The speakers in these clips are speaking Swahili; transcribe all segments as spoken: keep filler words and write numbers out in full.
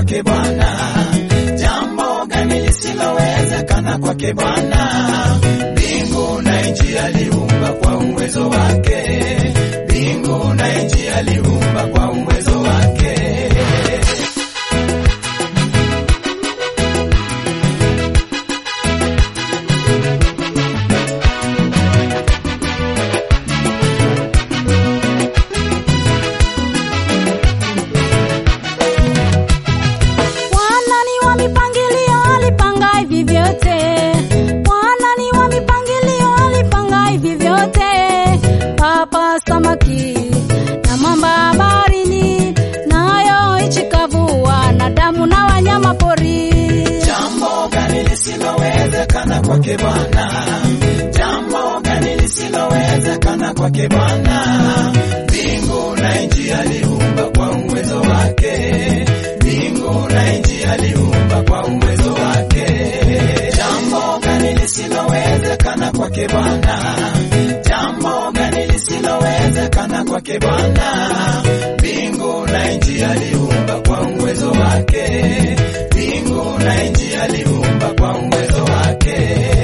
kwake Bwana? Jambo gani lisilowezekana kwake Bwana? Mbingu na nchi aliumba kwa uwezo wake. Mbingu na nchi aliumba kwa uwezo wake. Samaki na mamba baharini, nayo nchi kavu, wanadamu na wanyama pori. Jambo gani lisilowezekana kwake Bwana? Jambo gani lisilowezekana kwake Bwana? Mbingu na nchi aliumba kwa uwezo wake. Mbingu na nchi aliumba kwa uwezo wake. Jambo gani lisilowezekana kwake Bwana? Jambo gani lisilowezekana kwake Bwana? Mbingu na nchi aliumba kwa uwezo wake. Mbingu na nchi aliumba kwa uwezo wake.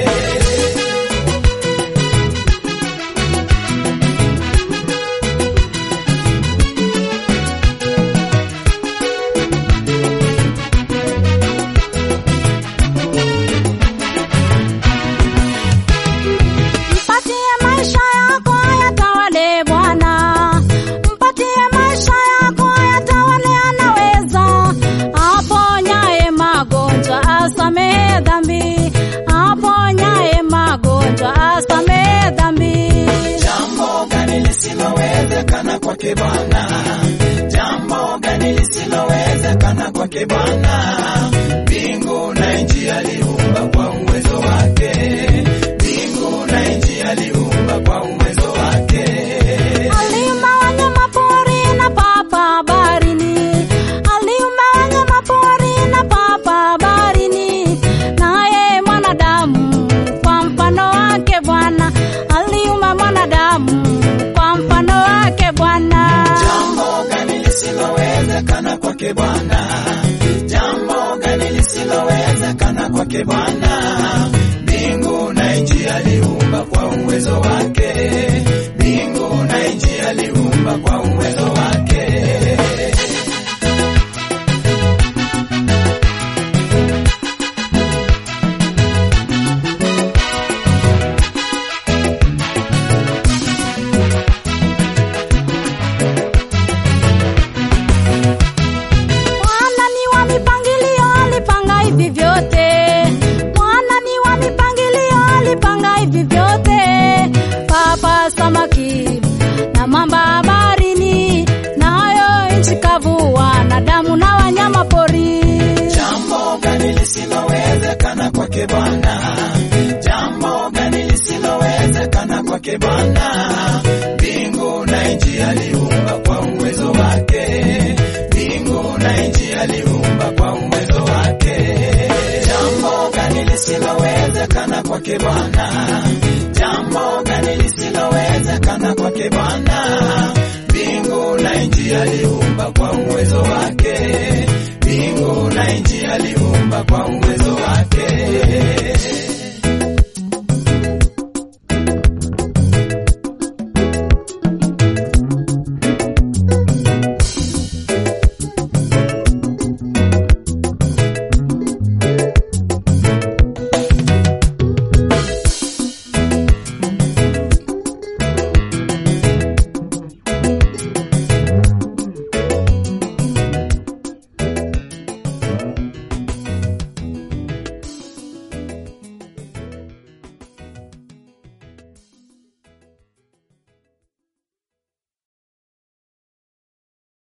Kwake Bwana, jambo gani lisilowezekana kwake Bwana? Mbingu na nchi aliumba kwa uwezo wake. Mbingu na nchi aliumba kwa uwezo wake. Aliumba wanyama pori na papa baharini. Aliumba wanyama pori na papa baharini, naye mwanadamu kwa mfano wake Bwana. Aliumba mwanadamu kwa mfano wake Bwana. Jambo gani lisilowezekana kwake Bwana? Jambo gani lisilowezekana kwake Bwana? Mbingu na nchi aliumba kwa uwezo wake. Mbingu na nchi aliumba kwa uwezo wake. Samaki na mamba baharini, nayo nchi kavu, wanadamu na wanyama pori. Jambo gani lisilowezekana kwake Bwana? Jambo gani lisilowezekana kwake Bwana? Mbingu na nchi aliumba kwa uwezo wake. Mbingu na nchi aliumba kwa uwezo wake. Jambo gani lisilowezekana kwake Bwana? Jambo gani lisilowezekana kwake Bwana? Mbingu na nchi aliumba kwa uwezo wake. Mbingu na nchi aliumba kwa uwezo wake.